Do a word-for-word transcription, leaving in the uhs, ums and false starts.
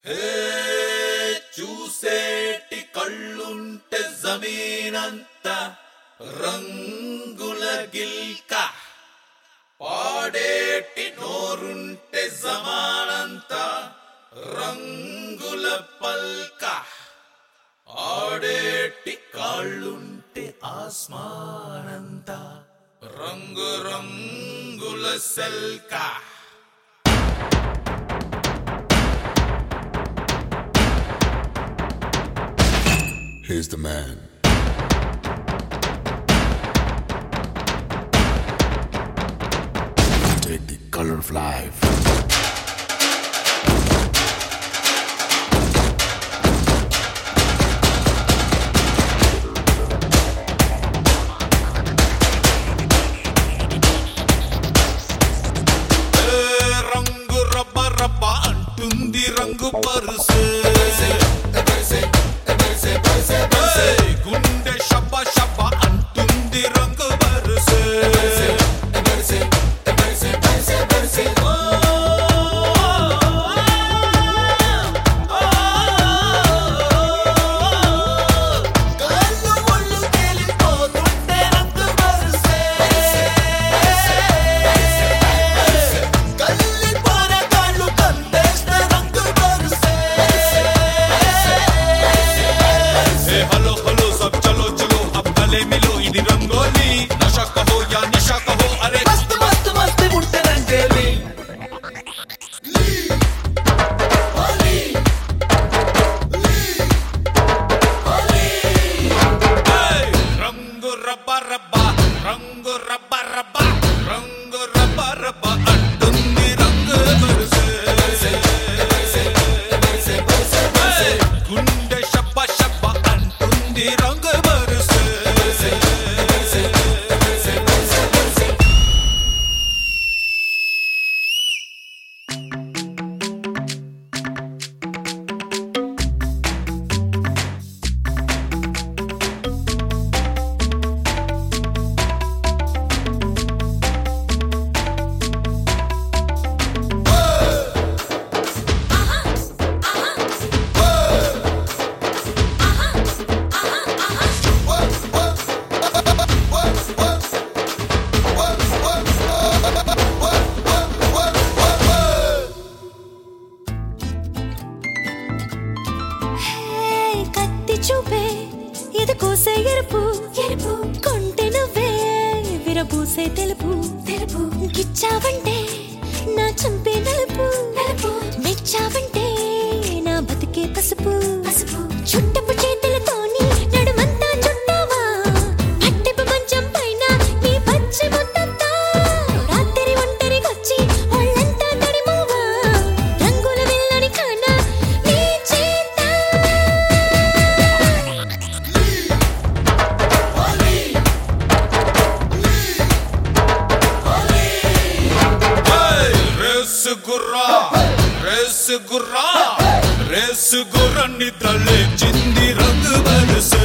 చూసేటి కళ్ళుంటే జమీనంత రంగుల గిల్క, పాడేటి నోరుంటే జమానంత రంగుల పల్క, ఆడేటి కాళ్ళుంటే ఆస్మానంత రంగు రంగుల సెల్క. Here's the man. Take the color of life. రంగు రబ్బ రబ్బ అంటుంది రంగు పరుసు, గుండె షబ్బ షబ్బ అంటుంది రంగు బరుసు. मिलो इदी रंगोली, नशा कहो या निशा कहो, अरे मस्त मस्त मस्त उठते रंगोली. रंग रब्बा रब्बा रंग रब्बा रब्बा रंग रब्बा रब्बा अंटुंदी रंग बरसे, गुंडे शब्बा शब्बा अंटुंदी रंग बरसे. చూపే ఇది కోసే ఎరుపు ఎరుపు, కొంటె నువ్వే విరబూసే తెలుపు తెలుపు, గిచ్చావంటే నా చంపే నలుపు నలుపు, మెచ్చావంటే నా బతికే పసుపు పసుపు, చుట్టపు చేతులతోని నడుమంతా చుట్టావా, అట్టెపు మంచం పైన నీ పచ్చి ముద్దంతా, రాత్రి ఒంటరికొచ్చి ఒళ్ళంతా తడిమావా, రంగుల వెళ్ళని కానా నీ చేత. గుర్రా రేసు గుర్రా రేసు గుర్రాన్ని తలెచ్చింది రంగు బరుసు.